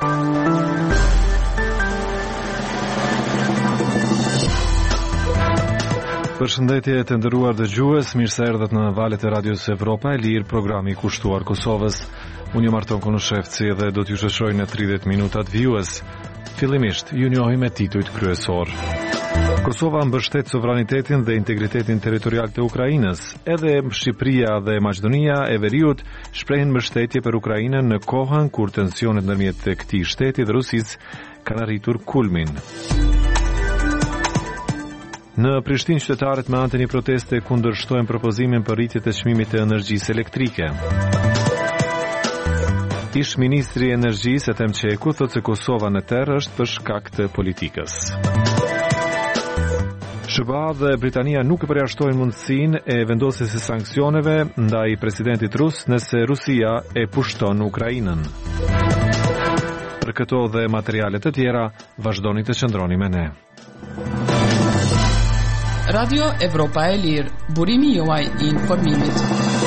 Përshëndetje të nderuar dëgjues, mirë se erdhët në valët e Radios Evropa e Lirë, programi i kushtuar Kosovës. Unë jam Arton Konushevci dhe do t'ju shoqëroj në 30 minutat vijues. Fillimisht, ju njohim me titujt kryesor. Kosova mbështet sovranitetin dhe integritetin territorial të Ukrainës. Edhe Shqipëria dhe Maqedonia e Veriut shprehin mbështetje për Ukrainën në kohën kur tensionet ndërmjet këtij shteti dhe Rusisë kanë arritur kulmin. Në Prishtinë qytetarët me anë të një proteste kundërshtojnë propozimin për rritje të çmimit të energjisë elektrike. Ish ministri i energjisë Ethem Çeku thotë se Kosova në terr është për shkak të politikës. SBA dhe Britania nuk përjashtojnë mundësinë e vendosjes së sanksioneve ndaj presidentit rus nëse Rusia e pushton Ukrainën. Për këto dhe materiale të tjera, vazhdoni të qëndroni me ne. Radio Evropa e Lirë, burimi juaj i informimit.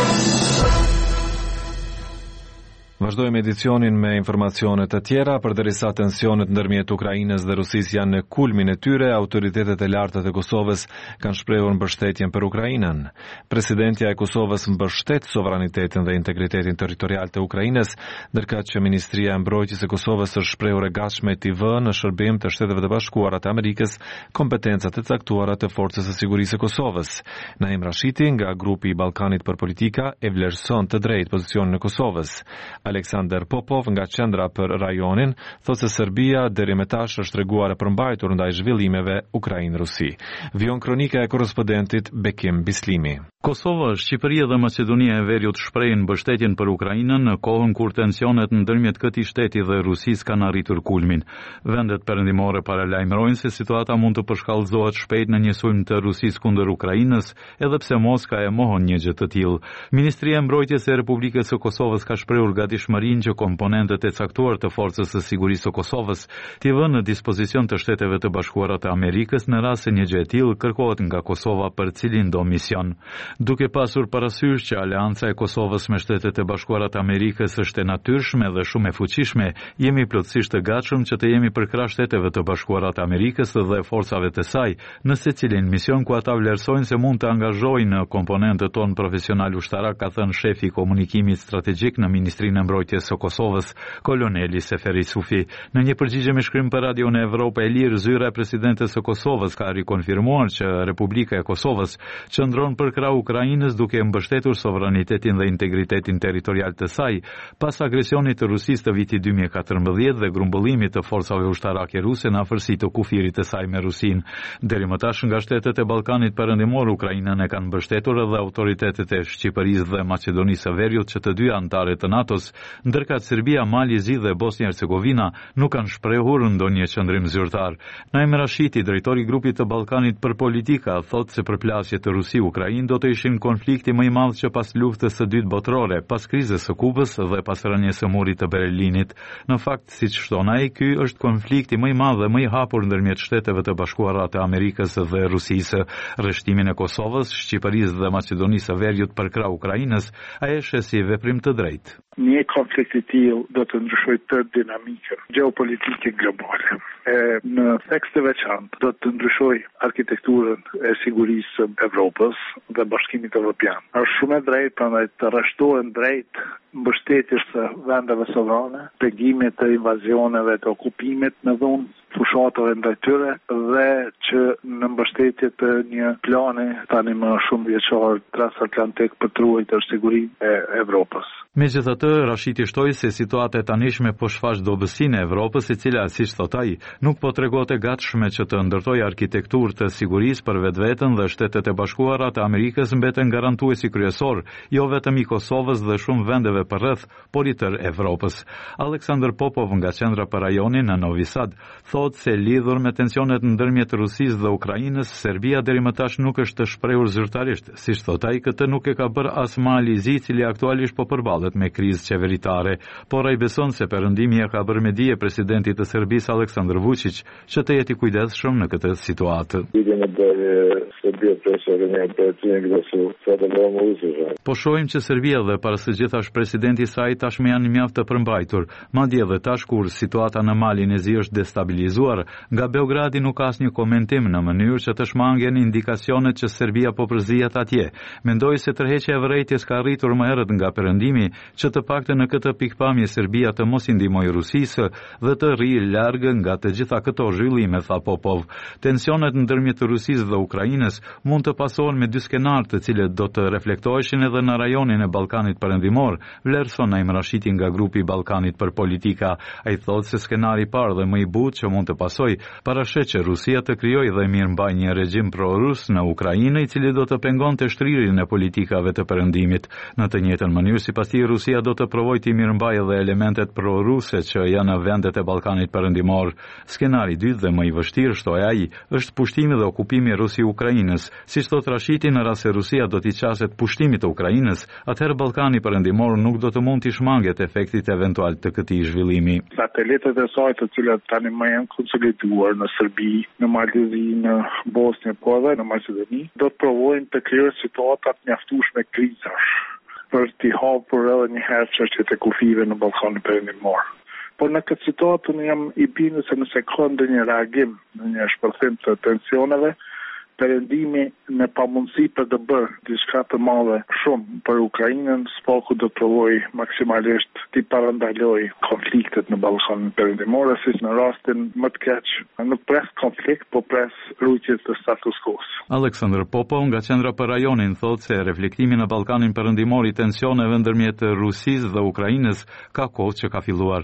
Vazhdojmë edicionin me informacione të tjera. Përderisa tensionet ndërmjet Ukrainës dhe Rusisë janë në kulmin e tyre, autoritetet e larta të Kosovës kanë shprehur mbështetjen për Ukrainën. Presidentja e Kosovës mbështet sovranitetin dhe integritetin territorial të Ukrainës, ndërkaq që Ministria e Mbrojtjes e Kosovës është shprehur e gatshme t'i vënë në shërbim të Shteteve të Bashkuara të Amerikës kompetencat e caktuara të Forcës së Sigurisë së Kosovës. Naim Rashiti nga grupi i Ballkanit për politika e vlerëson të drejtë pozicionin e Kosovës. Aleksandar Popov nga Qendra për Rajonin thotë se Serbia deri më tash është treguar e përmbajtur ndaj zhvillimeve Ukrainë-Rusi. Vion kronika e korrespondentit Bekim Bislimi. Kosova, Shqipëria dhe Maqedonia e Veriut shprehin mbështetjen për Ukrainën në kohën kur tensionet ndërmjet këtij shteti dhe Rusisë kanë arritur kulmin. Vendet perëndimore paralajmërojnë se situata mund të përshkallëzohet shpejt në një sulm të Rusisë kundër Ukrainës, edhe pse Moska e mohon një gjë të tillë. Ministria e Mbrojtjes e Republikës së Kosovës ka shprehur gatishmërinë që komponentët e caktuar të Forcës së Sigurisë së Kosovës t'i vënë në dispozicion të Shteteve të Bashkuara të Amerikës në rast se një gjë e tillë kërkohet nga Kosova për cilin do mision. Duke pasur parasysh që aleanca e Kosovës me Shtetet e Bashkuara të Amerikës është e natyrshme dhe shumë e fuqishme, jemi plotësisht të gatshëm që të jemi përkrah Shteteve të Bashkuara të Amerikës dhe forcave të saj në secilin mision ku ata vlerësojnë se mund të angazhojnë komponentët tonë profesional ushtarak, ka thënë shefi i komunikimit strategjik në Ministrinë e Mbrojtjes së Kosovës, koloneli Seferi Sufi. Në një përgjigje me shkrim për Radio në Evropa e Lirë, zyra e presidentes së Kosovës ka rikonfirmuar që Republika e Kosovës qëndron përkrah Ukrainës duke mbështetur sovranitetin dhe integritetin territorial të saj pas agresionit të Rusisë të vitit 2014 dhe grumbullimit të forcave ushtarake ruse në afërsitë të kufirit të saj me Rusinë. Deri më tash nga Shtetet e Ballkanit Perëndimor Ukrainën e kanë mbështetur edhe autoritetet e Shqipërisë dhe Maqedonisë së Veriut, që të dy anëtare të NATO-s, ndërkëtë Serbia, Mali Zi dhe Bosnia-Hercegovina nuk kanë shprehur ndonjë qendrim zyrtar. Naim Rashiti, drejtori i grupit të Ballkanit për politika, thotë se përplasjet të Rusi-Ukrainë do të ishin konflikti më i madh që pas luftës së dytë botërore, pas krizës së Kubës dhe pas rënies së murit të Berlinit. Në fakt, siç shton ai, ky është konflikti më i madh dhe më i hapur ndërmjet Shteteve të Bashkuara të Amerikës dhe Rusisë. Rreshtimin e Kosovës, Shqipërisë dhe Maqedonisë së Veriut përkrah Ukrainës, ai e sheh si veprim të drejtë. Një konflikt i tillë do të ndryshojë të dinamikën gjeopolitike globale. Në tekst të veçantë do të ndryshojë arkitekturën e sigurisë së Evropës dhe Bashkimit Evropian. Është shumë e drejtë prandaj të rreshtohen drejt mbështetjes së vendeve sovrane, pegimit të invazioneve, të okupimit në dhunë fushatave ndaj tyre dhe që në mbështetje të një plani tani më shumë vjeçar transatlantik për të ruajtur sigurinë e Evropës. Megjithatë, Rashiti shtoi se situata e tanishme po shfaq dobësinë e Evropës, e cila, siç thot ai, nuk po tregohet e gatshme që të ndërtojë arkitekturë të sigurisë për vetveten dhe Shtetet e Bashkuara të Amerikës mbeten garantuesi kryesor, jo vetëm i Kosovës dhe shumë vendeve përreth, por i tërë Evropës. Aleksandar Popov nga Qendra për Rajonin në Novi Sad thotë se lidhur me tensionet ndërmjet Rusisë dhe Ukrainës, Serbia deri më tash nuk është të shprehur zyrtarisht. Siç thot ai, këtë nuk e ka bërë as Mali Zi, i cili aktualisht po përballet përballet me krizë qeveritare, por ai beson se perëndimi ka bërë me dije presidentit të Serbisë Aleksandar Vučić që të jeti kujdesshëm në këtë situatë. Po shohim që Serbia dhe para së gjithash presidenti i saj tashmë janë mjaft të përmbajtur, madje edhe tash kur situata në Malin e Zi është destabilizuar, nga Beogradi nuk ka asnjë komentim në mënyrë që të shmangen indikacionet që Serbia po përzihet atje. Mendoj se tërheqja e vërejtjes ka arritur më herët nga perëndimi që të paktën në këtë pikpamje Serbia të mos i ndihmojë Rusisë dhe të rrijë larg nga të gjitha këto zhvillime, tha Popov. Tensionet ndërmjet Rusisë dhe Ukrainës mund të pasohen me dy skenar të cilët do të reflektoheshin edhe në rajonin e Ballkanit Perëndimor, vlerëson Naim Rashidi nga grupi Ballkanit për politika. Ai thotë se skenari i parë dhe më i butë që mund të pasojë parasheh që Rusia të krijojë dhe mirëmbajë një regjim pro-rus në Ukrainë, i cili do të pengonte shtrirjen e politikave të perëndimit. Në të njëjtën mënyrë, sipas tij, Rusia do të provojë të mirëmbajë edhe elementet pro-ruse që janë në vendet e Ballkanit Perëndimor. Skenari i dytë dhe më i vështirë, shtoi ai, është pushtimi dhe okupimi i Rusi-Ukrainës. Siç thotë Rashidi, në rast se Rusia do t'i qaset pushtimit të Ukrainës, atëherë Ballkani Perëndimor nuk do të mund t'i shmanget efektit eventual të këtij zhvillimi. Satelitet e saj të cilat tani më janë konsoliduar në Serbi, në Maldivë, në Bosnjë, po edhe në Maqedoni, do të provojnë të krijojnë situata të mjaftueshme krizash për t'i hapur edhe një herë çështjet e kufive në Ballkanin Perëndimor. Por në këtë situatë unë jam i bindur se nëse ka ndonjë reagim, në një shpërthim të tensioneve, perëndimi në pamundësi për të bërë diçka të madhe shumë për Ukrainën, spaku do të provoj maksimalisht të parandaloj konfliktet në Ballkanin Perëndimor, si në rastin më të keq, nuk pres konflikt, po pres rrugës të status quo. Aleksandar Popov nga Qendra për Rajonin thotë se reflektimi në Ballkanin Perëndimor i tensioneve ndërmjet Rusisë dhe Ukrainës ka kohë që ka filluar.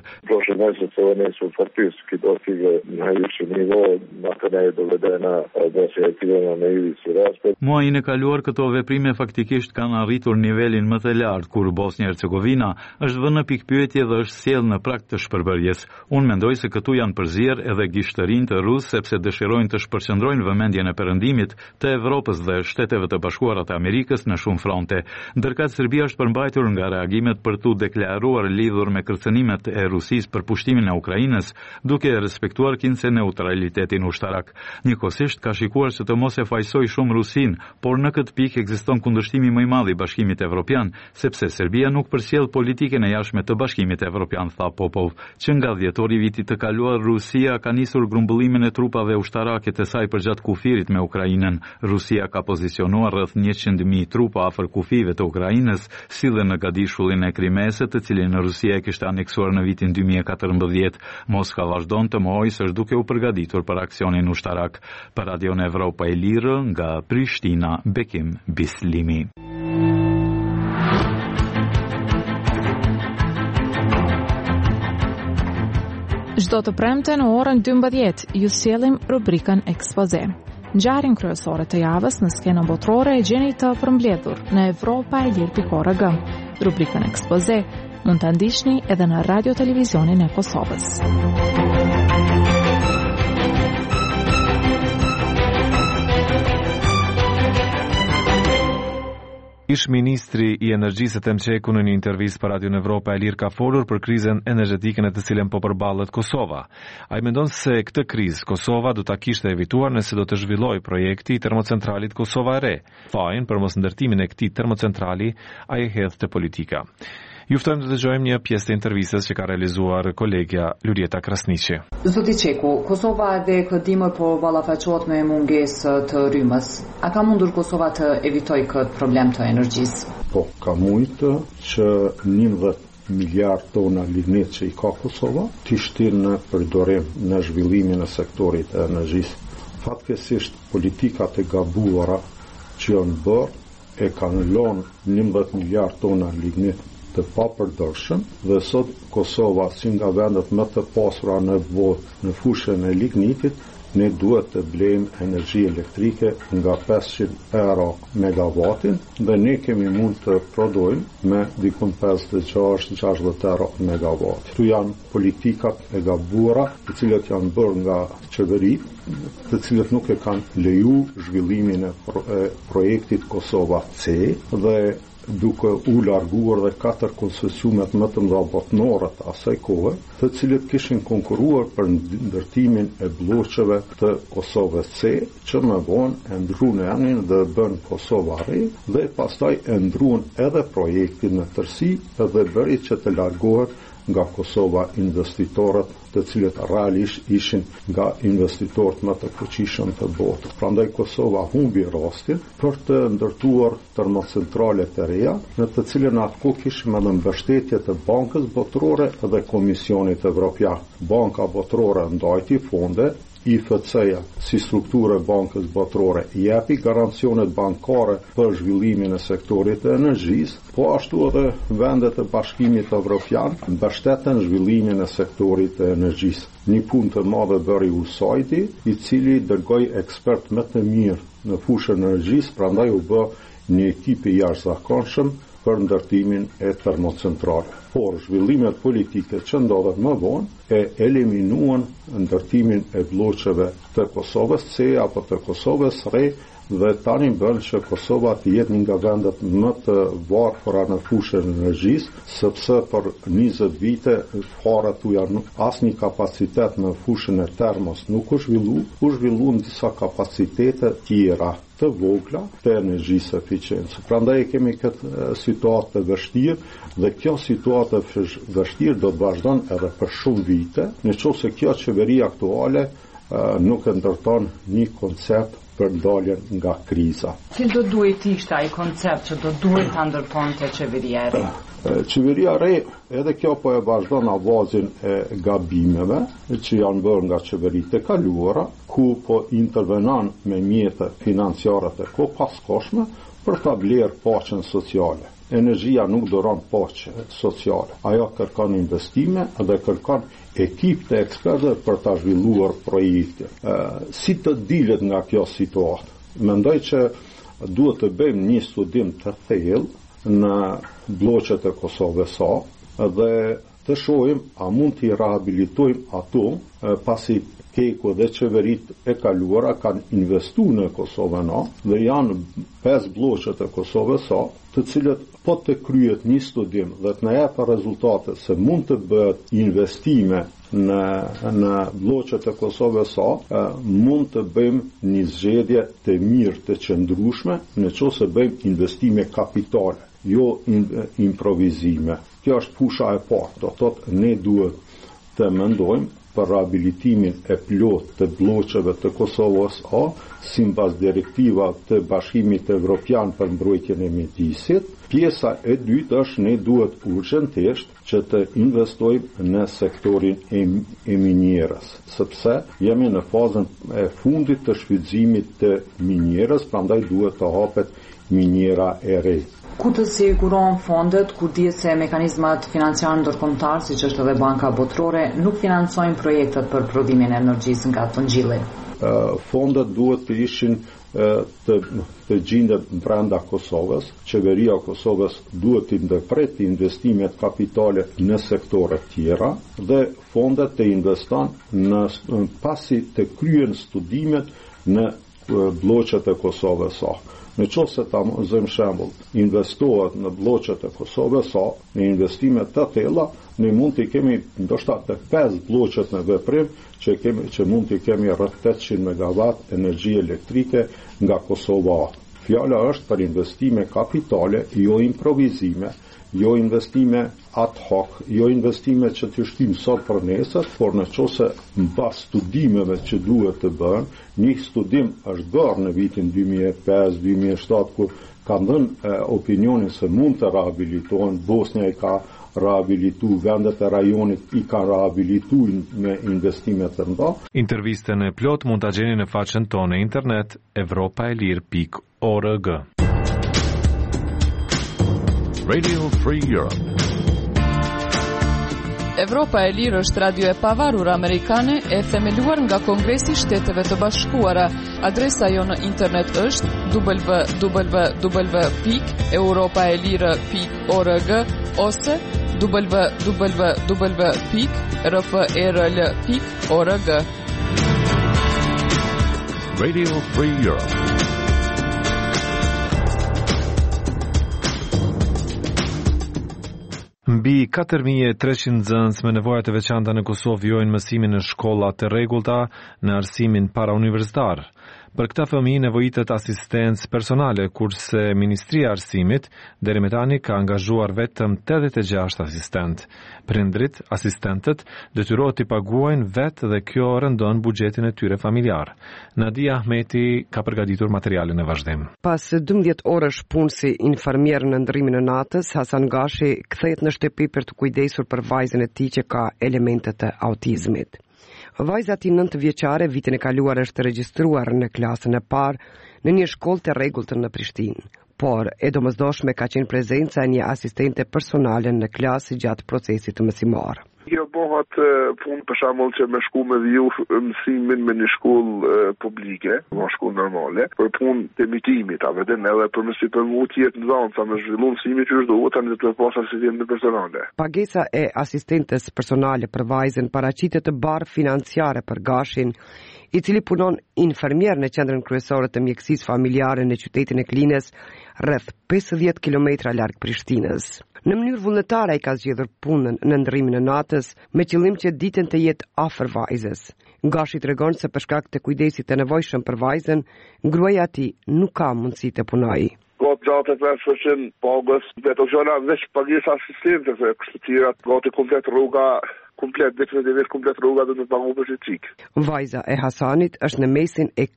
Muajin e kaluar këto veprime faktikisht kanë arritur nivelin më të lartë kur Bosnja-Hercegovina është vënë në pikpyetje dhe është sjellë në prag të shpërbërjes. Unë mendoj se këtu janë përzier edhe gishtërinë të rusë sepse dëshirojnë të shpërqendrojnë vëmendjen e perëndimit të Evropës dhe Shteteve të Bashkuara të Amerikës në shumë fronte. Ndërkëtë Serbia është përmbajtur nga reagimet për tu deklaruar lidhur me kërcënimet e Rusisë për pushtimin e Ukrainës, duke respektuar kinsë neutralitetin ushtarak. Njëkohësisht ka shikuar se të mos e fajsoj shumë Rusin, por në këtë pikë ekziston kundërshtimi më i madh i Bashkimit Evropian, sepse Serbia nuk përsjell politikën e jashtme të Bashkimit Evropian, tha Popov, që nga dhjetori i vitit të kaluar Rusia ka nisur grumbullimin e trupave ushtarake të saj përgjatë kufirit me Ukrainën. Rusia ka pozicionuar rreth 100.000 trupa afër kufive të Ukrainës, si dhe në gadishullin e Krimesit, të cilin Rusia e kishte aneksuar në vitin 2014. Moska vazhdon të mohojë se është duke u përgatitur për aksionin ushtarak. Për Radion Evropa e Lirë, nga Prishtina, Bekim Bislimi. Çdo të premte në orën 12 ju sjellim rubrikën Ekspoze. Ngjarjen kryesore të javës në skenën botërore e gjeni të përmbledhur në europaelir.org. Rubrikën Ekspoze mund ta ndiqni edhe në Radio Televizionin e Kosovës. Ish ministri i energjisë Temçeku në një intervistë për Radio Evropa e Lirë ka folur për krizën energjetike në të cilën po përballet Kosova. Ai mendon se këtë krizë Kosova do ta kishte evituar nëse do të zhvillojë projekti i termocentralit Kosova e Re. Fajin për mos ndërtimin e këtij termocentrali ai hedh te politika. Ju ftojmë të dëgjojmë një pjesë të intervistës që ka realizuar kolegja Lurieta Krasniqi. Zoti Çeku, Kosova edhe këtë dimër po ballafaqohet me mungesë të rrymës. A ka mundur Kosova të evitojë këtë problem të energjisë? Po, ka mujtë që 11 miliard tona lignit që i ka Kosova të shtin në përdorim në zhvillimin e sektorit e energjisë. Fatkeqësisht politikat e gabuara që janë bërë e kanë lënë 11 miliard tona lignit të papërdorshëm dhe sot Kosova, si nga vendet më të pasura në botë në fushën e lignitit, ne duhet të blejmë energji elektrike nga 500 euro megavatin dhe ne kemi mund të prodhojmë me dikun 56-60 euro megavat. Këtu janë politikat e gabuara, të cilët janë bërë nga qeveri, të cilët nuk e kanë leju zhvillimin e projektit Kosova C dhe duke u larguar dhe 4 koncesionet më të mëdha botërore të asaj kohe, të cilët kishin konkurruar për ndërtimin e bllokëve të Kosovës C, që më vonë e ndruan emrin dhe bën Kosova Re, dhe pastaj e ndruan edhe projektin në tërësi dhe bëri që të largohet nga Kosova investitorët, të cilët realisht ishin nga investitorët më të fuqishëm të botës. Prandaj Kosova humbi rastin për të ndërtuar termocentrale të reja, në të cilën atë kishim edhe mbështetje të Bankës Botërore dhe Komisionit Evropian. Banka Botërore ndajti fonde, IFC-ja si strukturë e Bankës Botërore jepi garancionet bankare për zhvillimin e sektorit të energjisë, po ashtu edhe vendet e Bashkimit Evropian mbështeten zhvillimin e sektorit të energjisë. Një punë të madhe bëri USAID, i cili dërgoi ekspert më të mirë në fushën e energjisë, prandaj u bë një ekip i jashtëzakonshëm për ndërtimin e termocentrale. Por zhvillimet politike që ndodhen më vonë e eliminuan ndërtimin e bllokëve të Kosovës C apo të Kosovës Re, dhe tani bën që Kosova të jetë një nga vendet më të varfëra në fushën e energjisë, sepse për 20 vite fare tuja asnjë kapacitet në fushën e termos nuk u zhvilluan disa kapacitete tjera të vogla të energjisë eficiente. Prandaj kemi këtë situatë të vështirë dhe kjo situatë të vështirë do të vazhdon edhe për shumë vite, nëse kjo qeveri aktuale nuk e ndërton një koncept për ndaljen nga kriza. Cil do duhet ishte ai koncept që do duhet ta ndërtonte qeveria e re? Qeveria e re, edhe kjo po e vazhdon avazin e gabimeve që janë bërë nga qeveritë e kaluara, ku po intervenon me mjete financiare të kopaskoshme për ta blerë paqen sociale. Energjia nuk doron paqe sociale. Ajo kërkon investime dhe kërkon ekip të ekspertëve për ta zhvilluar projekte. Si të dilet nga kjo situatë? Mendoj që duhet të bëjmë një studim të thellë në bllokët e Kosovës A dhe të shohim a mund t'i rehabilitojmë ato pasi Keku dhe qeverit e kaluara kanë investuar në Kosovën A dhe janë 5 bllokët e Kosovës A, të cilët po të kryet një studim dhe të na jap rezultate se mund të bëhet investime në bllokët e Kosovës A, mund të bëjmë një zgjedhje të mirë të qëndrueshme nëse bëjmë investime kapitale, jo improvizime. Kjo është fusha e parë. Do thotë ne duhet të mendojmë për rehabilitimin e plot të bllokëve të Kosovës A, sipas direktiva të Bashkimit Evropian për mbrojtjen e mjedisit. Pjesa e dytë është ne duhet urgjentisht që të investojmë në sektorin e minjerës, sepse jemi në fazën e fundit të shfrytëzimit të minjerës, prandaj duhet të hapet minjera e re. Ku të siguron fondet, kur dihet se mekanizmat financiar ndërkombëtar, siç është edhe Banka Botërore, nuk financojnë projektet për prodhimin e energjisë nga Tongjilli? Fondet duhet të ishin të gjendet brenda Kosovës. Qeveria e Kosovës duhet të ndërpret investimet kapitale në sektore tjera dhe fondet të investon pasi të kryen studimet në bllokët e Kosovës A. Nëse ta marrim shembull, investohet në bllokët e Kosovës A, në investime të tilla, ne mund të kemi ndoshta të 5 bllokët në veprim që mund të kemi rreth 800 megawatt energji elektrike nga Kosova A. Fjala është për investime kapitale, jo improvizime, jo investime ad hoc, jo investime që të shtim sot për nesër, por nëse mbas studimeve që duhet të bëhen, një studim është bërë në vitin 2005-2007 kur kanë dhënë opinionin se mund të rehabilitohen. Bosnia i ka rehabilitu, vendet e rajonit i ka rehabilitu me investime të mëdha. Intervistën e plot mund ta gjeni në faqen tonë internet evropaelir.org. Radio Free Europe. Evropa e Lirë është radio e pavarur amerikane e themeluar nga Kongresi i Shteteve të Bashkuara. Adresa jo në internet është www.europaelire.org ose www.rferl.org. Radio Free Europe. Mbi 4.300 nxënës me nevoja të veçanta në Kosovë vijojnë mësimin në shkolla të rregullta në arsimin parauniversitar. Për këta fëmijë nevojitet asistencë personale, kurse Ministria e Arsimit deri më tani ka angazhuar vetëm 86 asistent. Prindrit, asistentët detyrohet t'i paguajnë vetë dhe kjo rëndon buxhetin e tyre familjar. Nadia Ahmeti ka përgatitur materialin e vazhdim. Pas 12 orësh punë si infermier në ndrimin e natës, Hasan Gashi kthehet në shtëpi për të kujdesur për vajzën e tij që ka elemente të autizmit. Vajza e tij 9 vjeçare vitin e kaluar është regjistruar në klasën e parë në një shkollë të rregullt në Prishtinë, por e domosdoshme ka qenë prezenca e një asistente personale në klasë gjatë procesit mësimor. Jo bëhat punë për shembull që me shku me viju mësimin me një shkollë publike, një shkollë normale, për punë të emitimit, a vetëm edhe për mësi për mu tjetë në zonë, sa me zhvillu mësimi që është duhet, tani të pas asistente personale. Pagesa e asistentes personale për vajzën paraqitet të barë financiare për Gashin, i cili punon infermier në qendrën kryesore të mjekësisë familjare në qytetin e Klinës, rreth 50 kilometra larg Prishtinës. Në mënyrë vullnetare ai ka zgjedhur punën në ndrimin e natës me qëllim që ditën të jetë afër vajzës. Gashi tregon se për shkak të kujdesit të nevojshëm për vajzën, gruaja e tij nuk ka mundësi të punojë. Gjatë gjatë 5% pagës, vetë gjona veç pagesë asistente, kështu tjera gati komplet rruga definitivisht komplet rruga dhe në pagu për shqik. Vajza e Hasanit është në mesin e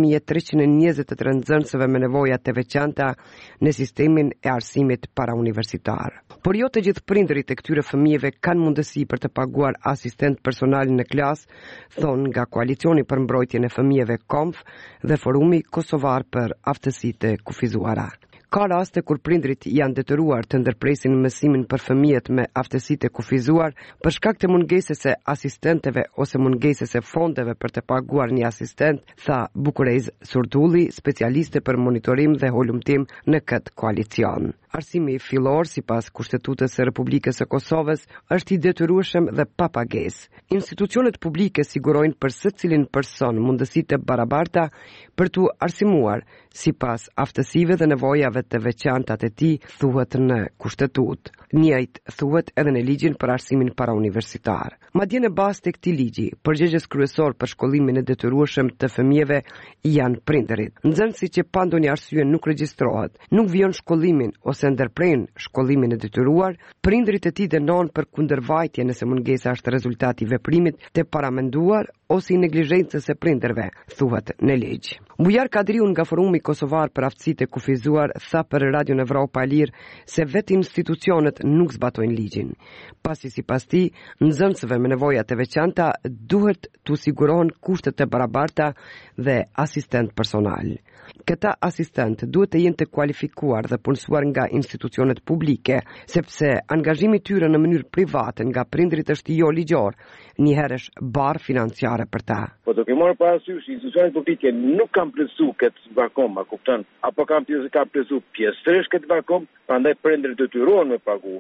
4.323 nxënësve me nevoja të veçanta në sistemin e arsimit parauniversitar. Por jo të gjithë prindërit e këtyre fëmijëve kanë mundësi për të paguar asistent personal në klasë, thonë nga Koalicioni për mbrojtjen e fëmijëve KOMF dhe Forumi Kosovar për aftësitë e kufizuara. Ka raste kur prindrit janë detyruar të ndërpresin mësimin për fëmijët me aftësitë e kufizuar për shkak të mungesës së asistenteve ose mungesës së fondeve për të paguar një asistent, tha Bukurez Surdulli, specialiste për monitorim dhe holumtim në këtë koalicion. Arsimi fillor, sipas Kushtetutës së Republikës së Kosovës, është i detyrueshëm dhe pa pagesë. Institucionet publike sigurojnë për secilin person mundësi të barabarta për t'u arsimuar sipas aftësive dhe nevojave të veçanta të tij, thuhet në Kushtetutë. Njëjtë thuhet edhe në ligjin për arsimin parauniversitar. Madje në bazë të këtij ligji, përgjegjës kryesor për shkollimin e detyrueshëm të fëmijëve janë prindërit. Nxënësi që pa ndonjë arsye nuk regjistrohet, nuk vijon shkollimin ose ndërpren shkollimin e detyruar, prindërit e tij dënohen për kundërvajtje nëse mungesa është rezultati i veprimit të paramenduar ose i neglizhencës së prindërve, thuhet në ligj. Bujar Kadriu nga Forumi Kosovar për aftësitë e kufizuar tha për Radio Evropa e Lirë se vetë institucionet nuk zbatojnë ligjin. Pasi sipas tij, nxënësve me nevoja të veçanta duhet t'u sigurohen kushte të barabarta dhe asistent personal. Këta asistent duhet të jenë të kualifikuar dhe punësuar nga institucionet publike, sepse angazhimi i tyre në mënyrë private nga prindrit është jo ligjor, njëherësh barë financiare për ta. Po do ke marrë parasysh, institucionet publike nuk kanë plotsu këtë vakum, a kupton? Apo kanë plotsu pjesërisht këtë vakum, prandaj prindrit detyrohen me pagu,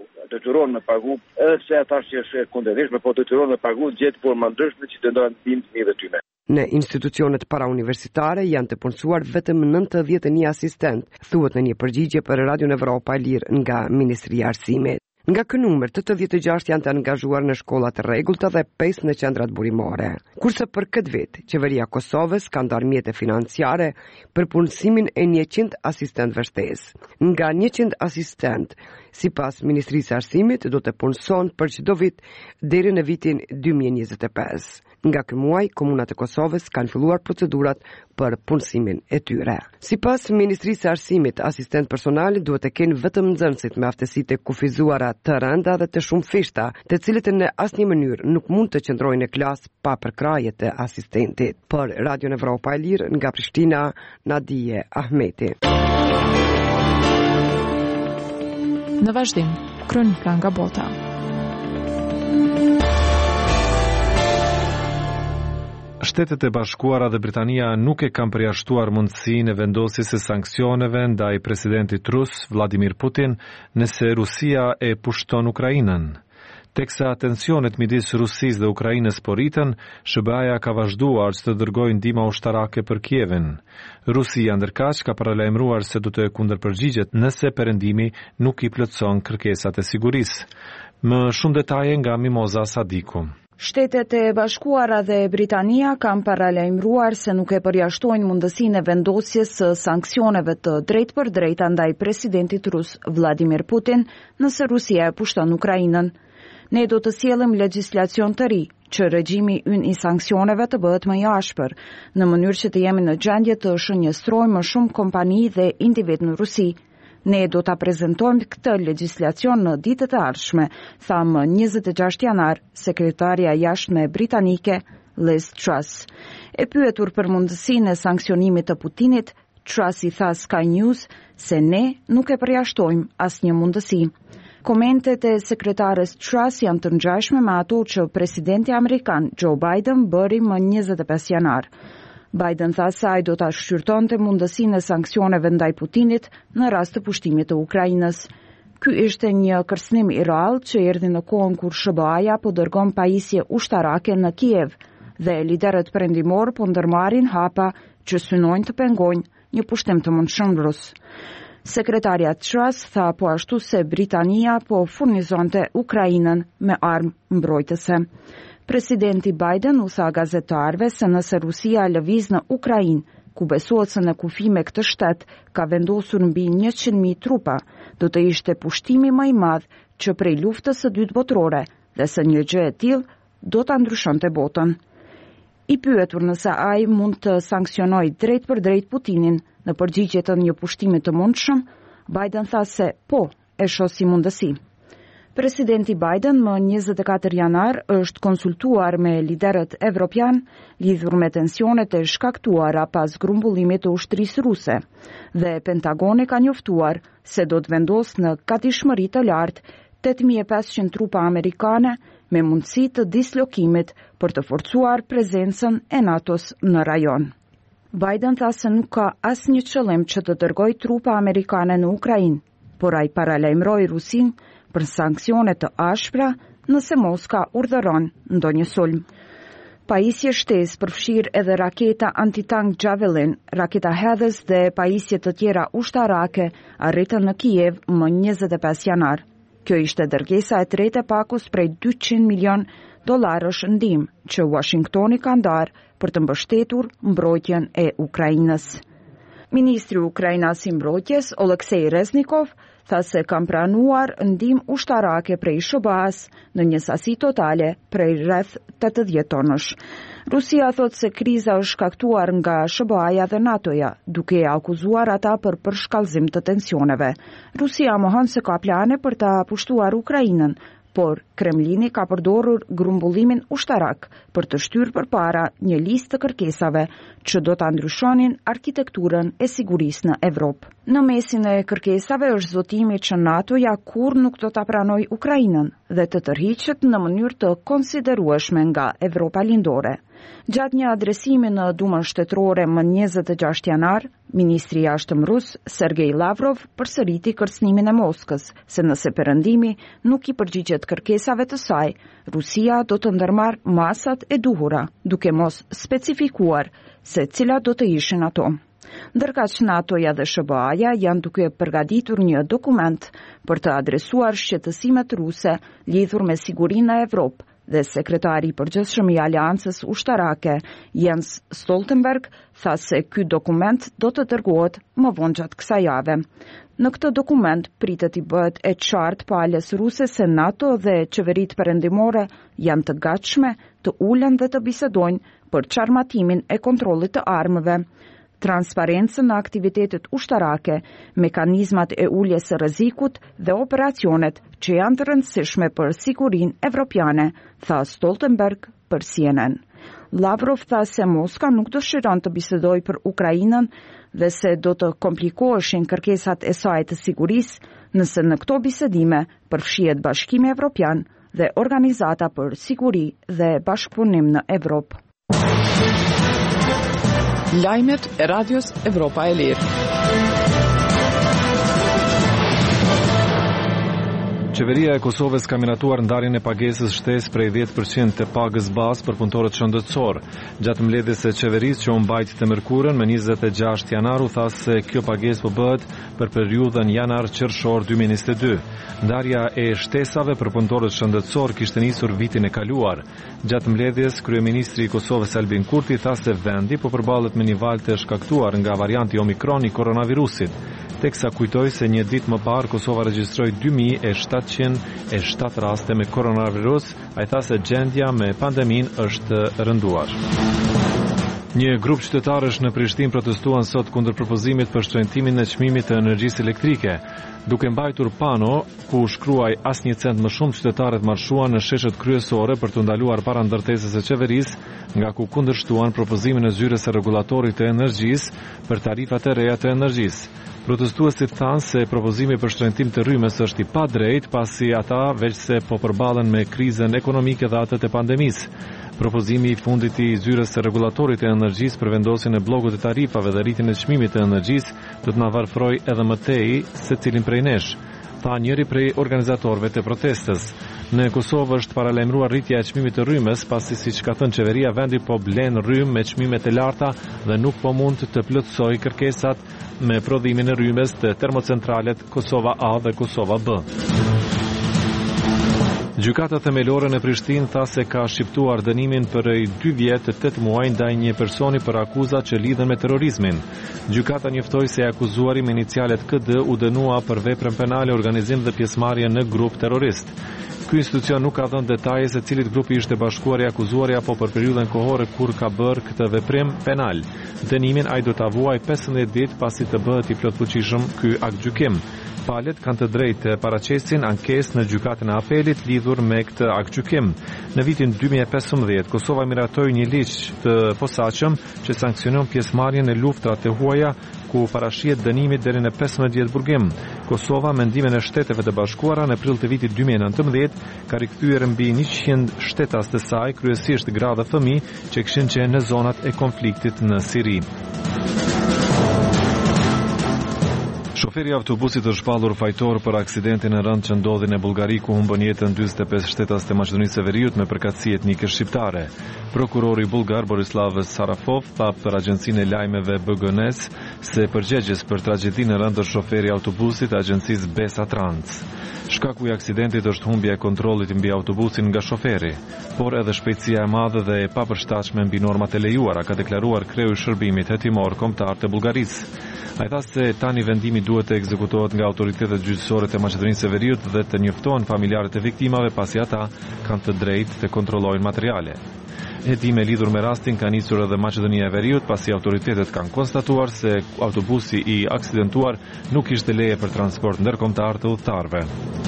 edhe pse ata është kundërshme, po detyrohen me pagu gjatë forma ndryshme që dënojnë ndihmën e fëmijëve tyre. Në institucionet parauniversitare janë të punësuar vetëm 91 asistent, thuhet në një përgjigje për Radio Evropa e Lirë nga Ministria e Arsimit. Nga ky numër, 86 janë të angazhuar në shkolla të rregullta dhe 5 në qendrat burimore. Kurse për këtë vit, qeveria e Kosovës ka ndarë mjete financiare për punësimin e 100 asistentëve shtesë. Nga 100 asistent, sipas Ministrisë së Arsimit, do të punëson për çdo vit deri në vitin 2025. Nga ky muaj, komunat e Kosovës kanë filluar procedurat për punësimin e tyre. Sipas Ministrisë së Arsimit, asistent personal duhet të kenë vetëm nxënësit me aftësitë e kufizuara të rënda dhe të shumëfishta, të cilët në asnjë mënyrë nuk mund të qëndrojnë në klasë pa përkraje të asistentit. Për Radio Evropa e Lirë nga Prishtina, Nadia Ahmeti. Në vazhdim, kronika nga bota. Shtetet e Bashkuara dhe Britania nuk e kanë përjashtuar mundësinë e vendosjes së sanksioneve ndaj presidentit rus Vladimir Putin nëse Rusia e pushton Ukrainën. Teksa tensionet midis Rusisë dhe Ukrainës po rritën, SBA-ja ka vazhduar të dërgojë ndihmë ushtarake për Kievin. Rusia ndërkaq ka paralajmëruar se do të kundërpërgjigjet nëse perëndimi nuk i plotëson kërkesat e sigurisë. Më shumë detaje nga Mimoza Sadiku. Shtetet e Bashkuara dhe Britania kanë paralajmëruar se nuk e përjashtojnë mundësinë e vendosjes së sanksioneve të drejtpërdrejta ndaj presidentit rus Vladimir Putin nëse Rusia e pushton Ukrainën. Ne do të sjellim legjislacion të ri që regjimi ynë i sanksioneve të bëhet më i ashpër, në mënyrë që të jemi në gjendje të shënjestrojmë më shumë kompani dhe individ në Rusi. Ne do ta prezantojmë këtë legjislacion në ditët e ardhshme, tha më 26 janar sekretarja jashtme britanike Liz Truss. E pyetur për mundësinë e sanksionimit të Putinit, Truss i tha Sky News se ne nuk e përjashtojmë asnjë mundësi. Komentet e sekretares Truss janë të ngjashme me ato që presidenti amerikan Joe Biden bëri më 25 janar. Biden tha se ai do ta shqyrtonte mundësinë e sanksioneve ndaj Putinit në rast të pushtimit të Ukrainës. Ky ishte një kërcënim i rrallë që erdhi në kohën kur SBA-ja po dërgon pajisje ushtarake në Kiev dhe liderët perëndimor po ndërmarrin hapa që synojnë të pengojnë një pushtim të mundshëm rus. Sekretarja Truss tha po ashtu se Britania po furnizonte Ukrainën me armë mbrojtëse. Presidenti Biden u tha gazetarëve se nëse Rusia lëviz në Ukrainë, ku besohet se në kufi me këtë shtet ka vendosur mbi 100.000 trupa, do të ishte pushtimi më i madh që prej luftës së dytë botërore dhe se një gjë e tillë do ta ndryshonte botën. I pyetur nëse ai mund të sanksionojë drejt për drejt Putinin në përgjigje të një pushtimi të mundshëm, Biden tha se po, e shoh si mundësi. Presidenti Biden më 24 janar është konsultuar me liderët evropian lidhur me tensionet e shkaktuara pas grumbullimit të ushtrisë ruse dhe Pentagoni ka njoftuar se do të vendos në gatishmëri të lartë 8500 trupa amerikane me mundësi të dislokimit për të forcuar prezencën e NATO-s në rajon. Biden tha se nuk ka asnjë qëllim që të dërgojë trupa amerikane në Ukrainë, por ai paralajmëroi Rusinë për sanksione të ashpra nëse Moska urdhëron ndonjë sulm. Pajisje shtesë përfshir edhe raketa antitank Javelin, raketa hedhës dhe pajisje të tjera ushtarake arritën në Kiev më 25 janar. Kjo ishte dërgesa e tretë e pakos prej $200 milion ndihmë që Washingtoni ka ndarë për të mbështetur mbrojtjen e Ukrainës. Ministri Ukrainas i mbrojtjes, Oleksej Reznikov, tha se kam pranuar ndihmë ushtarake prej SBA-s në një sasi totale prej rreth 80 tonësh. Rusia thot se kriza është shkaktuar nga SBA-ja dhe NATO-ja, duke e akuzuar ata për përshkallëzim të tensioneve. Rusia mohon se ka plane për ta pushtuar Ukrainën, por Kremlini ka përdorur grumbullimin ushtarak për të shtyrë përpara një listë të kërkesave që do ta ndryshonin arkitekturën e sigurisë në Evropë. Në mesin e kërkesave është zotimi që NATO-ja kurrë nuk do ta pranojë Ukrainën dhe të tërhiqet në mënyrë të konsiderueshme nga Evropa lindore. Gjatë një adresimi në Dumën Shtetërore më 26 janar, ministri i jashtëm rus Sergej Lavrov përsëriti kërcënimin e Moskës se nëse perëndimi nuk i përgjigjet kërkesave të saj, Rusia do të ndërmarrë masat e duhura, duke mos specifikuar se cilat do të ishin ato. Ndërkaq NATO-ja dhe SBA-ja janë duke përgatitur një dokument për të adresuar shqetësimet ruse lidhur me sigurinë në Evropë dhe sekretari i përgjithshëm i Aleancës Ushtarake, Jens Stoltenberg, tha se ky dokument do të dërgohet më vonë gjatë kësaj jave. Në këtë dokument pritet i bëhet e qartë palës ruse se NATO dhe qeveritë perëndimore janë të gatshme të ulen dhe të bisedojnë për çarmatimin e kontrollit të armëve, transparencën në aktivitetet ushtarake, mekanizmat e uljes së rrezikut dhe operacionet që janë të rëndësishme për sigurinë evropiane, tha Stoltenberg për CNN. Lavrov tha se Moska nuk dëshiron të bisedojë për Ukrainën dhe se do të komplikoheshin kërkesat e saj të sigurisë nëse në këto bisedime përfshihet Bashkimi Evropian dhe Organizata për Siguri dhe Bashkëpunim në Evropë. Lajmet e Radios Evropa e Lirë. Qeveria e Kosovës ka miratuar ndarjen e pagesës shtesë prej 10% të pagës bazë për punëtorët shëndetësor. Gjatë mbledhjes së qeverisë që u mbajt të mërkurën me 26 janar u tha se kjo pagesë po bëhet për periudhën janar-qershor 2022. Ndarja e shtesave për punëtorët shëndetësor kishte nisur vitin e kaluar. Gjatë mbledhjes, kryeministri i Kosovës Albin Kurti tha se vendi po përballet me një valë të shkaktuar nga varianti Omikron i koronavirusit. Teksa kujtoi se një ditë më parë Kosova regjistroi 2707 raste me koronavirus, ai tha se gjendja me pandeminë është rënduar. Një grup qytetarësh në Prishtinë protestuan sot kundër propozimit për shtrëngtimin e çmimit të energjisë elektrike. Duke mbajtur pano ku shkruaj asnjë cent më shumë, qytetarët marshuan në sheshet kryesore për të ndaluar para ndërtesës së qeverisë, nga ku kundërshtuan propozimin e zyrës së rregullatorit të energjisë për tarifat e reja të energjisë. Protestuesit thanë se propozimi për shtrëngtim të rrymës është i padrejtë, pasi ata veç se po përballen me krizën ekonomike dhe atë të pandemisë. Propozimi i fundit i zyrës së rregullatorit të energjisë për vendosjen e bllokut të tarifave dhe rritjen e çmimit të energjisë do të na varfrojë edhe më tej secilin prej nesh, tha njëri prej organizatorëve të protestës. Në Kosovë është paralajmëruar rritja e çmimit të rrymës, pasi siç ka thënë qeveria, vendi po blen rrymë me çmime të larta dhe nuk po mund të plotësojë kërkesat me prodhimin e rrymës të termocentralet Kosova A dhe Kosova B. Gjykata themelore në Prishtinë tha se ka shqiptuar dënimin për 2 vjet të 8 muaj ndaj një personi për akuza që lidhen me terrorizmin. Gjykata njoftoi se akuzuari me inicialet KD u dënua për veprën penale, organizim dhe pjesëmarrje në grup terrorist. Ky institucion nuk ka dhënë detaje se cilit grupi ishte bashkuar i akuzuari apo për periudhën kohore kur ka bërë këtë veprim penal. Dënimin ai do ta vuajë 15 ditë pasi të bëhet i plotfuqishëm ky aktgjykim. Palët kanë të drejtë të paraqesin ankesë në gjykatën e apelit lidhur me këtë aktgjykim. Në vitin 2015, Kosova miratoi një ligj të posaçëm që sanksionon pjesëmarrjen në luftra të huaja, ku parashihet dënimi deri në 15 vjet burgim. Kosova, me ndihmën e Shteteve të Bashkuara, në prill të vitit 2019, ka rikthyer mbi 100 shtetas të saj, kryesisht gra dhe fëmijë që kishin qenë në zonat e konfliktit në Siri. Shoferi i autobusit është shpallur fajtor për aksidentin e rënd që ndodhi në Bullgari, ku humbën jetën 45 shtetas të Maqedonisë së Veriut me përkatësi etnike shqiptare. Prokurori bullgar Borislav Sarafov tha për agjencinë e lajmeve BGNS se përgjegjës për tragjedinë e rënd është shoferi i autobusit agjencisë Besa Trans. Shkaku i aksidentit është humbja e kontrollit mbi autobusin nga shoferi, por edhe shpejtësia e madhe dhe e papërshtatshme mbi normat e lejuara, ka deklaruar kreu i shërbimit hetimor kombëtar të Bullgarisë. Ai tha se tani vendimi duhet të ekzekutohet nga autoritetet gjyqësore të Maqedonisë së Veriut dhe të njoftohen familjarët e viktimave, pasi ata kanë të drejtë të kontrollojnë materiale. Hetime lidhur me rastin ka nisur edhe Maqedonia e Veriut, pasi autoritetet kanë konstatuar se autobusi i aksidentuar nuk kishte leje për transport ndërkombëtar të udhëtarëve.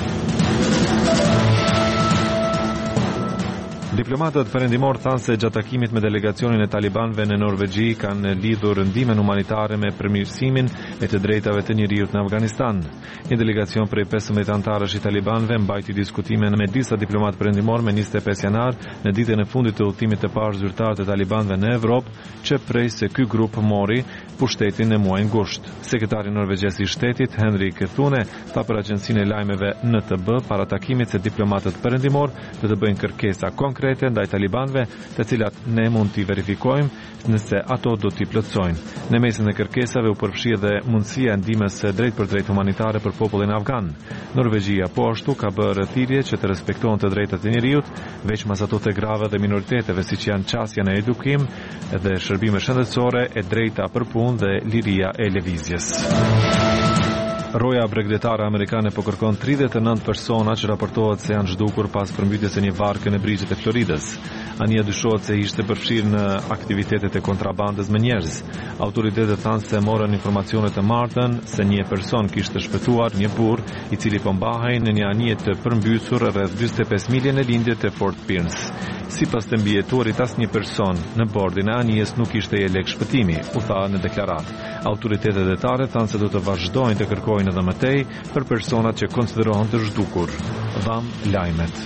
Diplomatët perëndimor thanë se gjatë takimit me delegacionin e talibanëve në Norvegji kanë lidhur ndihmën humanitare me përmirësimin e të drejtave të njerëzit në Afganistan. Një delegacion prej 15 anëtarësh i talibanëve mbajti diskutime me disa diplomatë perëndimor me 25 janar në ditën e fundit të udhëtimit të parë zyrtar të talibanëve në Evropë, që prej se ky grup mori pushtetin në muajin gusht. Sekretari norvegjez i shtetit Henrik Thune tha për agjencinë e lajmeve NTB para takimit se diplomatët perëndimor do të bëjnë kërkesa konkrete ndaj talibanëve, të cilat ne mund t'i verifikojmë nëse ato do t'i plotësojnë. Në mesin e kërkesave u përfshi edhe mundësia e ndihmës së drejt për drejt humanitare për popullin afgan. Norvegjia po ashtu ka bërë thirrje që të respektohen të drejtat e njerëzit, veçmas ato të grave dhe minoriteteve, siç janë çësia në edukim dhe shërbime shëndetësore, e drejta për punë dhe liria e lëvizjes. Roja bregdetare amerikane po kërkon 39 persona që raportohet se janë zhdukur pas përmbytjes së një varke në brigjet e Floridës. Ania dyshohet se ishte përfshirë në aktivitetet e kontrabandës me njerëz. Autoritetet thanë se morën informacione të martën se një person kishte shpëtuar një burr i cili po mbahej në një anije të përmbytur rreth 45 milje në lindjet e Fort Pierce. Sipas të mbijetuarit, asnjë person në bordin e anijes nuk ishte i lek shpëtimi, u tha në deklaratë. Autoritetet detare thanë se do të vazhdojnë të kërkojnë edhe më tej për personat që konsiderohen të zhdukur. Dham lajmet.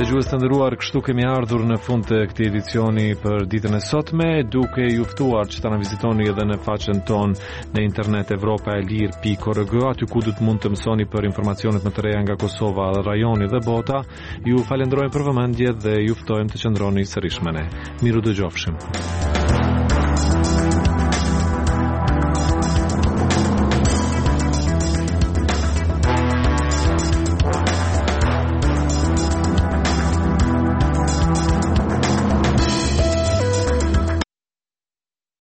dëgjues të nderuar, kështu kemi ardhur në fund të këtij edicioni për ditën e sotme, duke ju ftuar që ta na vizitoni edhe në faqen tonë në internet evropaelir.org, aty ku do të mund të mësoni për informacionet më të reja nga Kosova, rajoni dhe bota. Ju falenderojmë për vëmendje dhe ju ftojmë të qëndroni sërish me ne. Miru dëgjofshim.